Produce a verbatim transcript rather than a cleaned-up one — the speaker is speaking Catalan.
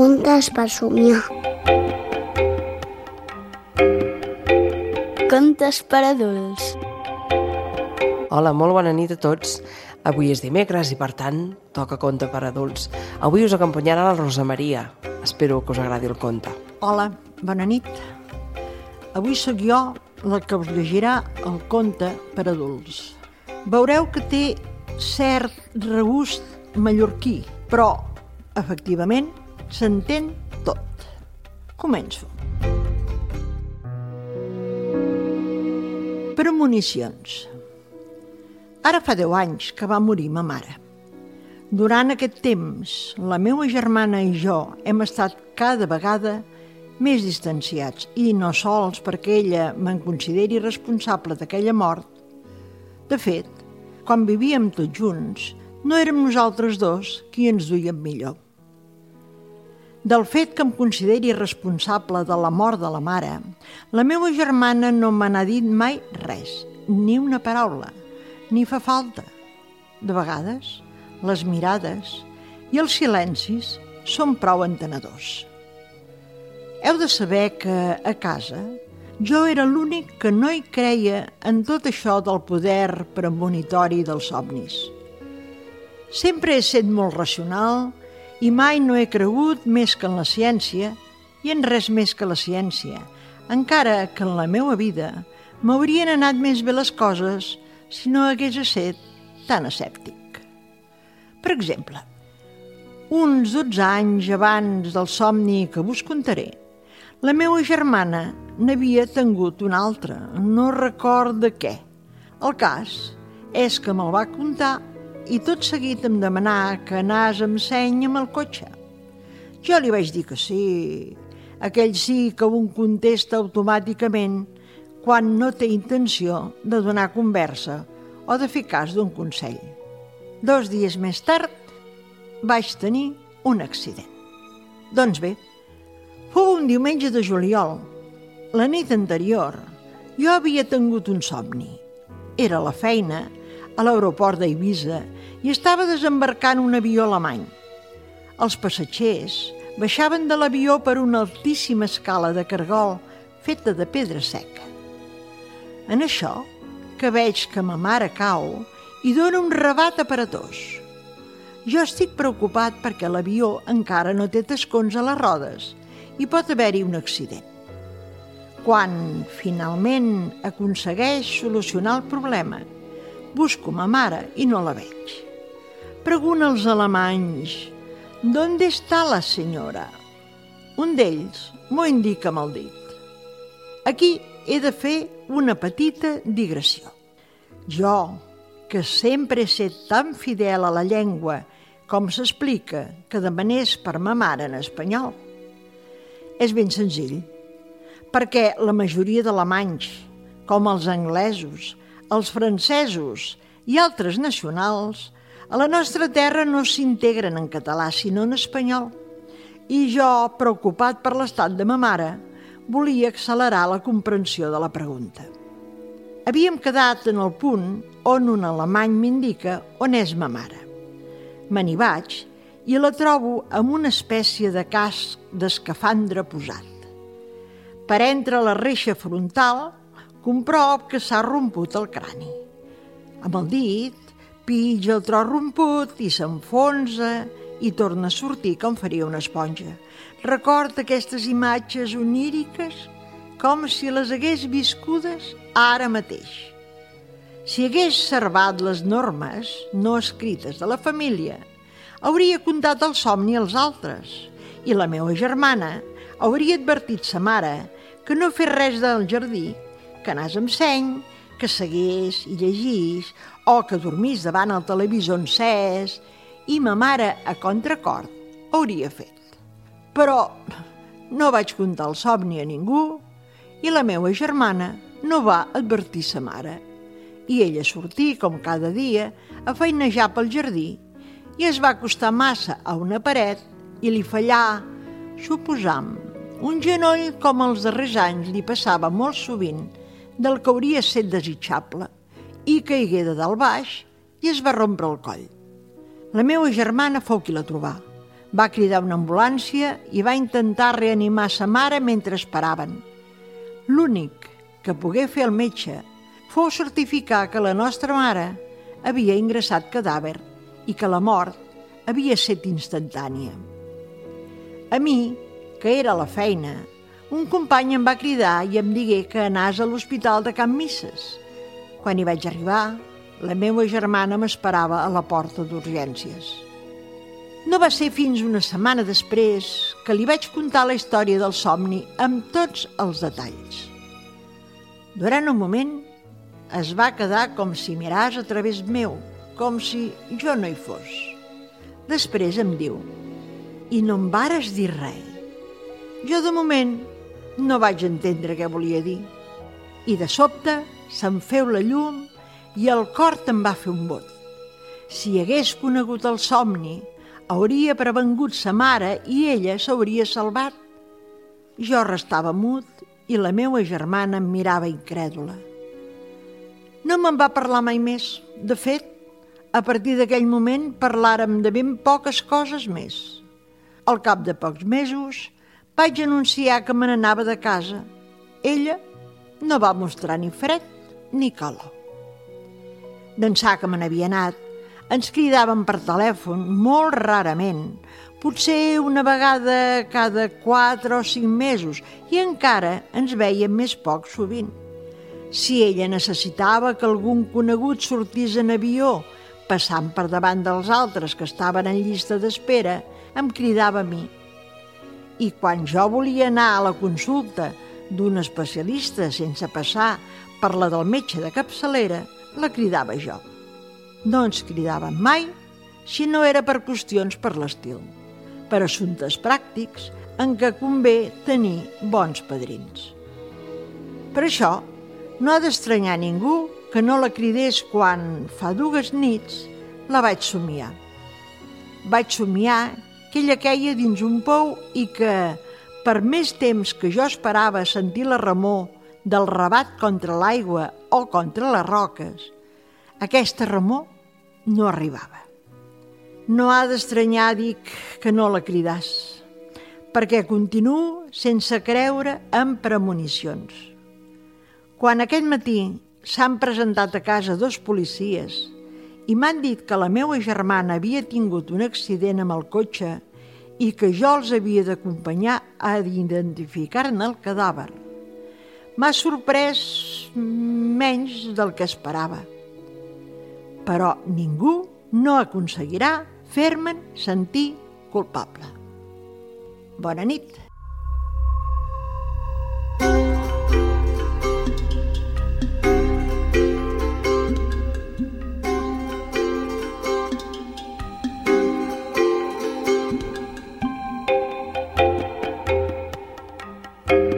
Contes per somiar. Contes per adults. Hola, molt bona nit a tots. Avui és dimecres i, per tant, toca conte per adults. Avui us acompanyarà la Rosa Maria. Espero que us agradi el conte. Hola, bona nit. Avui sóc jo la que us llegirà el conte per adults. Veureu que té cert regust mallorquí, però, efectivament, s'entén tot. Començo. Premonicions. Ara fa deu anys que va morir ma mare. Durant aquest temps, la meva germana i jo hem estat cada vegada més distanciats, i no sols perquè ella me'n consideri responsable d'aquella mort. De fet, quan vivíem tots junts, no érem nosaltres dos qui ens duíem millor. Del fet que em consideri responsable de la mort de la mare, la meva germana no me n'ha dit mai res, ni una paraula, ni fa falta. De vegades, les mirades i els silencis són prou entenedors. Heu de saber que, a casa, jo era l'únic que no hi creia en tot això del poder premonitori dels somnis. Sempre he estat molt racional i mai no he cregut més que en la ciència i en res més que la ciència, encara que en la meva vida m'haurien anat més bé les coses si no hagués estat tan escèptic. Per exemple, uns dotze anys abans del somni que vos contaré, la meva germana n'havia tingut un altre, no record de què. El cas és que me'l va contar i tot seguit em demanà que anàs amb seny amb el cotxe. Jo li vaig dir que sí, aquell sí que un contesta automàticament quan no té intenció de donar conversa o de fer cas d'un consell. Dos dies més tard vaig tenir un accident. Doncs bé, fou un diumenge de juliol. La nit anterior jo havia tingut un somni. Era a la feina, a l'aeroport d'Eivissa, i estava desembarcant un avió alemany. Els passatgers baixaven de l'avió per una altíssima escala de cargol feta de pedra seca. En això, que veig que ma mare cau i dona un rebat aparatós. Jo estic preocupat perquè l'avió encara no té tascons a les rodes i pot haver-hi un accident. Quan finalment aconsegueix solucionar el problema, busco ma mare i no la veig. Pregunta als alemanys: «¿Dónde está la senyora?» Un d'ells m'ho indica amb el dit. Aquí he de fer una petita digressió. Jo, que sempre he estat tan fidel a la llengua com s'explica que demanés per ma mare en espanyol. És ben senzill, perquè la majoria d'alemanys, com els anglesos, els francesos i altres nacionals, a la nostra terra no s'integren en català, sinó en espanyol. I jo, preocupat per l'estat de ma mare, volia accelerar la comprensió de la pregunta. Havíem quedat en el punt on un alemany m'indica on és ma mare. Me n'hi vaig i la trobo amb una espècie de casc d'escafandre posat. Per entre la reixa frontal comprov que s'ha romput el crani. Amb el dit pitja el tros romput i s'enfonsa i torna a sortir com faria una esponja. Record aquestes imatges oníriques com si les hagués viscudes ara mateix. Si hagués servat les normes no escrites de la família, hauria contat el somni als altres i la meva germana hauria advertit sa mare que no fes res del jardí, que anàs amb seny, que seguís i llegís o que dormís davant el televisor encès, i ma mare, a contracor, hauria fet. Però no vaig contar el somni a ningú i la meva germana no va advertir sa mare. I ella sortí, com cada dia, a feinejar pel jardí i es va acostar massa a una paret i li fallà, suposam, un genoll com els darrers anys li passava molt sovint del que hauria estat desitjable, i caigué de dalt baix i es va rompre el coll. La meva germana fou qui la trobà. Va cridar una ambulància i va intentar reanimar sa mare mentre esperaven. L'únic que pogué fer el metge fou certificar que la nostra mare havia ingressat cadàver i que la mort havia estat instantània. A mi, que era a la feina, un company em va cridar i em digué que anàs a l'hospital de Can Misses. Quan hi vaig arribar, la meva germana m'esperava a la porta d'urgències. No va ser fins una setmana després que li vaig contar la història del somni amb tots els detalls. Durant un moment es va quedar com si miràs a través meu, com si jo no hi fos. Després em diu: «I no em vares dir res?» Jo de moment no vaig entendre què volia dir. I de sobte se'm feu la llum i el cor te'n va fer un bot. Si hagués conegut el somni, hauria prevengut sa mare i ella s'hauria salvat. Jo restava mut i la meua germana em mirava incrèdula. No me'n va parlar mai més. De fet, a partir d'aquell moment parlàrem de ben poques coses més. Al cap de pocs mesos vaig anunciar que me n'anava de casa. Ella no va mostrar ni fred ni calor. D'ençà que me n'havia anat, ens cridaven per telèfon molt rarament, potser una vegada cada quatre o cinc mesos, i encara ens veiem més poc sovint. Si ella necessitava que algun conegut sortís en avió, passant per davant dels altres que estaven en llista d'espera, em cridava a mi. I quan jo volia anar a la consulta d'un especialista sense passar per la del metge de capçalera, la cridava jo. No ens cridaven mai si no era per qüestions per l'estil, per assumptes pràctics en què convé tenir bons padrins. Per això, no ha d'estranyar ningú que no la cridés quan, fa dues nits, la vaig somiar. Vaig somiar que ella queia dins un pou i que, per més temps que jo esperava sentir la remor del rabat contra l'aigua o contra les roques, aquesta remor no arribava. No ha d'estranyar, dic, que no la cridàs, perquè continuo sense creure en premonicions. Quan aquest matí s'han presentat a casa dos policies i m'han dit que la meva germana havia tingut un accident amb el cotxe i que jo els havia d'acompanyar a identificar-ne el cadàver, m'ha sorprès menys del que esperava. Però ningú no aconseguirà fer-me'n sentir culpable. Bona nit. Thank you.